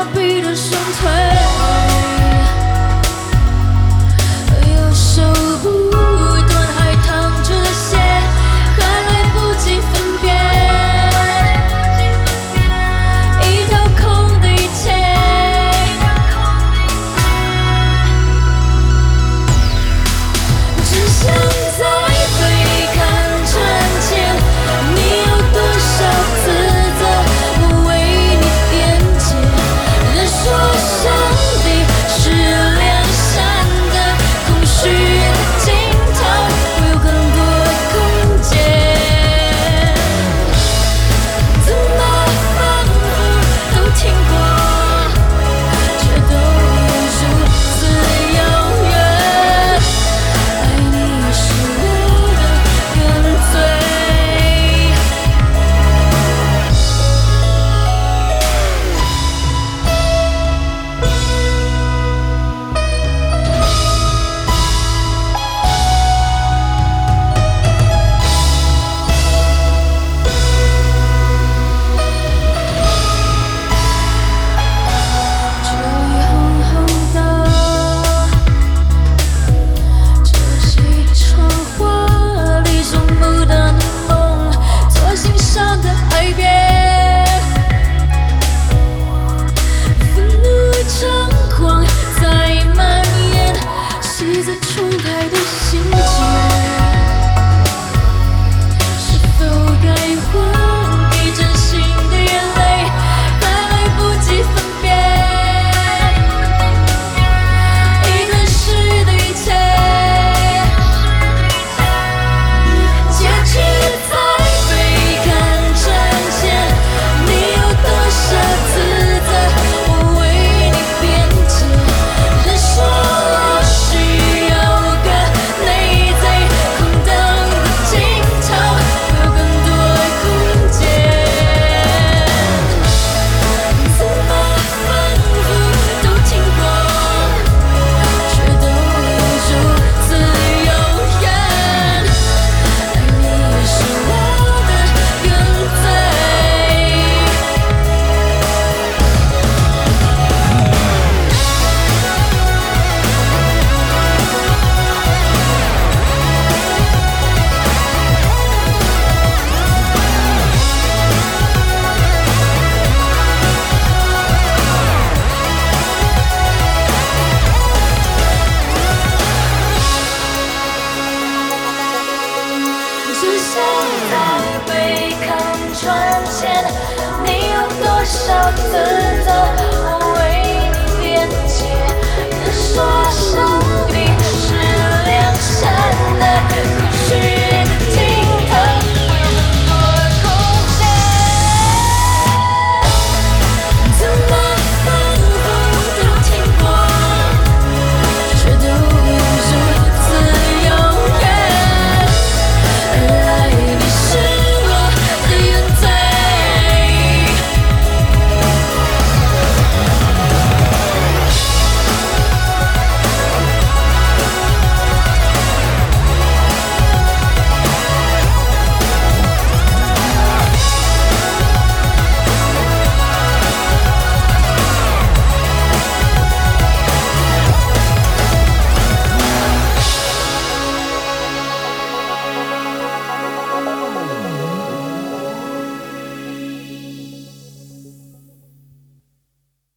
麻痹的双腿，右手不断还淌着血，还来不及分别，一条空的一切，只想在被看穿前，你有多少自责，我为你辩解。人说上帝是良善的，空虚的尽头会有更多的空间。怎么反复都听过，却都如此遥远。爱你是我的原罪。这一行行的，这是一场华丽终不的梦，做心上的爱别，愤怒与猖狂在蔓延，喜字重排的心结，是否该还给真心的眼泪，还来不及分辨，已吞噬的一切，结局在被看穿前，你有多少自责，我为你辩解。人说我需要个内在空荡的尽头，会有更多的空间。怎么反复都听过，却都如此遥远。爱你是我的原罪。只想在被看穿前，你有多少自责，我为你辩解。人说上帝是良善的。